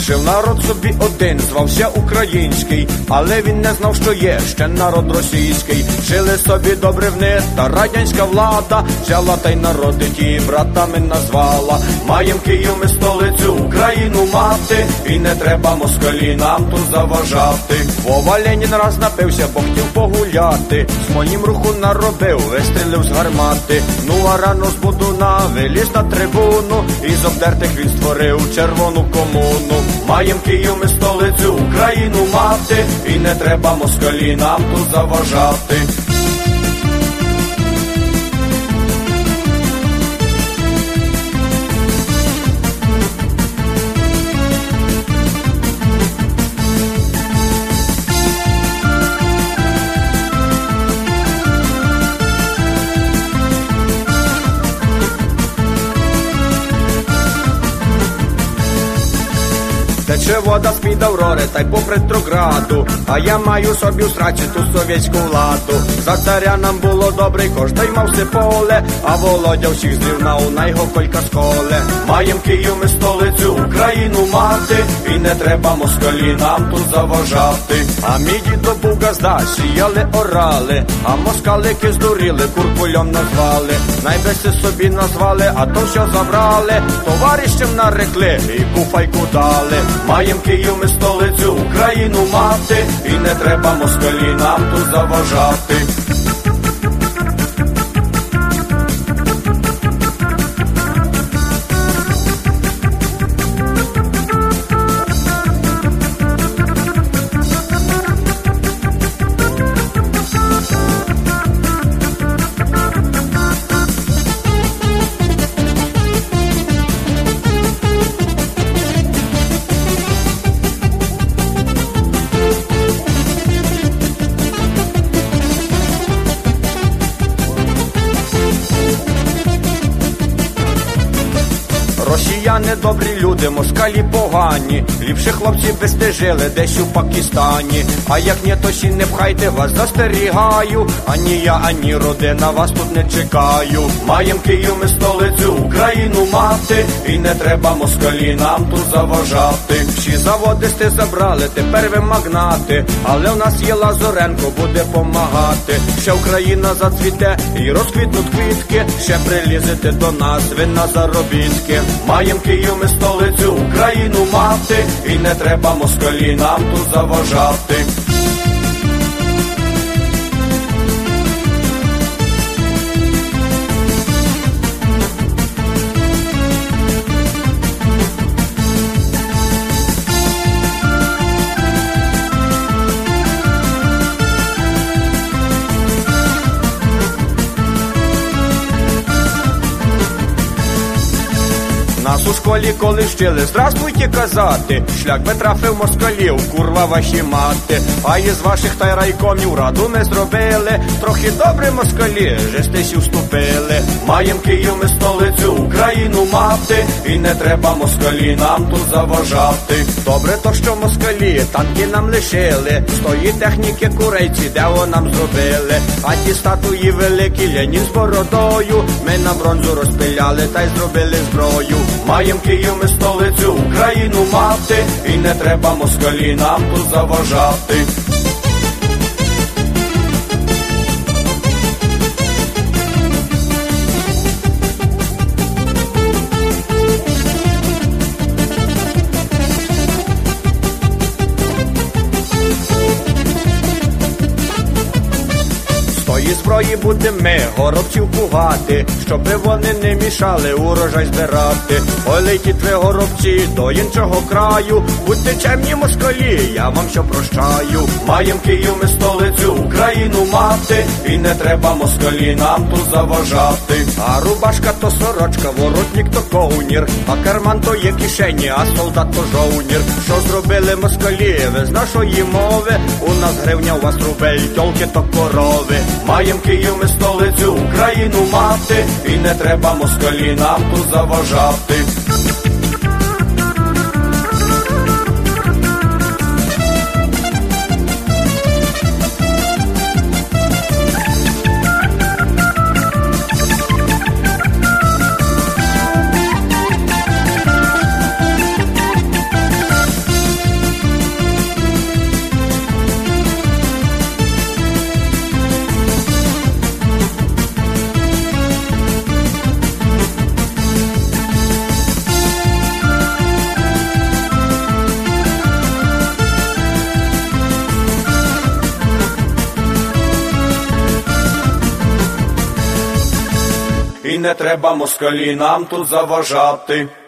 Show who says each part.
Speaker 1: Жив народ собі один, звався український, але він не знав, що є ще народ російський. Жили собі добре в них, та радянська влада взяла та й народи ті братами назвала. Маєм Київ ми столицю, Україну мати, і не треба москалі нам тут заважати. Вова Ленін раз напився, бо хотів погуляти, Смольнім руху наробив, вистрілив з гармати. Ну а рано з Будуна виліз на трибуну, і з обдертих він створив червону комуну. Маєм Київ ми столицю, Україну мати, і не треба москалі нам тут заважати. Тече вода з-під Аврори, та й попри Петрограду, а я маю собі в срачі ту совєтську владу. За царя нам було добре, кожний мав все поле, а Володя всіх злів на його колька сколе. Маєм Київ ми столицю, Україну мати, і не треба москалі нам тут заважати. А мій дідо був газда, сіяли, орали, а москалики здуріли, куркульом назвали. Найбеси собі назвали, а то все забрали, товаришем нарекли і куфайку дали. Маєм Київ ми столицю, Україну мати, і не треба москалі нам тут заважати. Росіяни добрі люди, москалі погані, ліпше хлопці би стежили десь у Пакистані. А як ні, то сі не пхайте, вас застерігаю, ані я, ані родина вас тут не чекаю. Маєм Київ ми столицю, Україну мати, і не треба москалі нам тут заважати. Всі заводи сте забрали, тепер ви магнати, але в нас є Лазаренко, буде помагати. Ще Україна зацвіте і розквітнуть квітки, ще прилізете до нас ви на заробітки. Маєм Київ ми столицю, Україну мати, і не треба москалі нам тут заважати. Нас у школі коли вчили «Здравствуйте» казати, шлях би трафив москалів, курва ваші мати. А із ваших та й райкомів раду ми зробили, трохи добре москалі, жестись уступили. Маєм Київ ми столицю, Україну мати, і не треба москалі нам тут заважати. Добре то, що москалі танки нам лишили, з тої техніки курейці, де о нам зробили. А ті статуї великі, Ленін з бородою, ми на бронзу розпиляли та й зробили зброю. Маєм Київ ми столицю, Україну мати, і не треба москалі нам тут заважати. Тої зброї будемо ми горобців пугати, щоби вони не мішали урожай збирати. Ой, летіть ви горобці до іншого краю, будьте чемні москалі, я вам що прощаю. Маєм Київ ми столицю, Україну мати, і не треба москалі нам тут заважати. А рубашка то сорочка, воротник то ковнір, а карман то є кишені, а солдат то жовнір. Що зробили москалі, ви з нашої мови, у нас гривня, у вас рубель, тьолки то корови. Маєм Київ ми столицю, Україну мати, і не треба москалі нам тут заважати. і не треба москалі нам тут заважати.